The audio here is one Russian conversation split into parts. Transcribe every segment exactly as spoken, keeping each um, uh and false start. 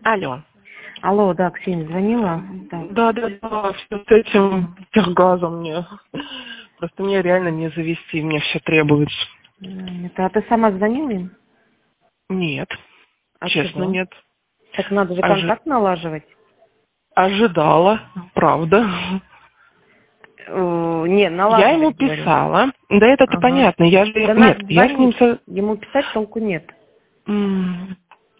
Алло. Алло, да, Ксения звонила? Да. Да, да, да, все с этим техгазом мне. Просто мне реально не завести, мне все требуется. Это, а ты сама звонила им? Нет, А честно, чего? нет. Так надо же Ожи- контакт налаживать. Ожидала, правда. Э, Не, Я ему налаживать, говорю. писала. Да это-то Ага. понятно. Я же... Да Нет, надо я с ним... звонить. со- Ему писать толку нет. М.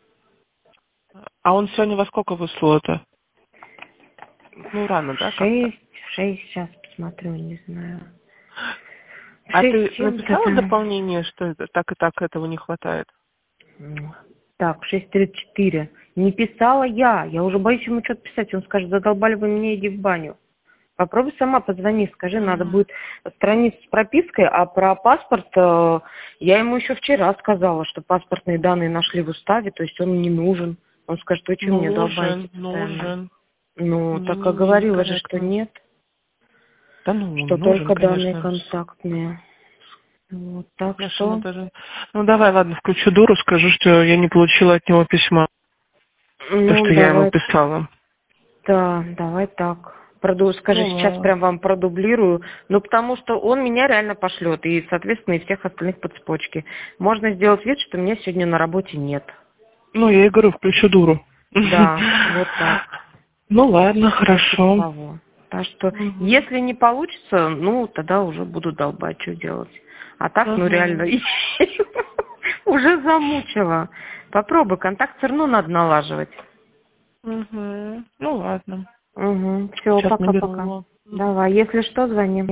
А он сегодня во сколько выслал это? Ну, рано, да, как-то? Шесть, шесть, сейчас посмотрю, не знаю. А Шесть с ты чем-то написала там. дополнение, что это так и так этого не хватает? М. Так, шесть тридцать четыре. Не писала я. Я уже боюсь ему что-то писать. Он скажет, задолбали вы меня, иди в баню. Попробуй сама позвони, скажи, надо будет страницу с пропиской, а про паспорт э, я ему еще вчера сказала, что паспортные данные нашли в уставе, то есть он не нужен. Он скажет, вы что меня долбаете Нужен, постоянно? нужен. Ну, так и Не-не-не, говорила же, что некорректно. нет, Да ну, что нужен, только данные конечно. контактные. Вот, так Я ж ему что, даже... Ну давай, ладно, включу дуру, скажу, что я не получила от него письма. То, ну, что я ему давай, писала. да, давай так. Проду, скажи, Ну сейчас ладно. прям вам продублирую. Ну, потому что он меня реально пошлет, и, соответственно, и всех остальных по цепочке. Можно сделать вид, что меня сегодня на работе нет. Ну, я и говорю, включу дуру. Да, вот так. Ну ладно, Вот типа хорошо. того. Так что, Мгм. если не получится, ну, тогда уже буду долбать, что делать. А так, ну, реально, Мгм. уже замучила. Попробуй, контакт все равно надо налаживать. Мгм. Ну ладно. Угу. Все, Сейчас наберу пока-пока. его. Давай, если что, звони.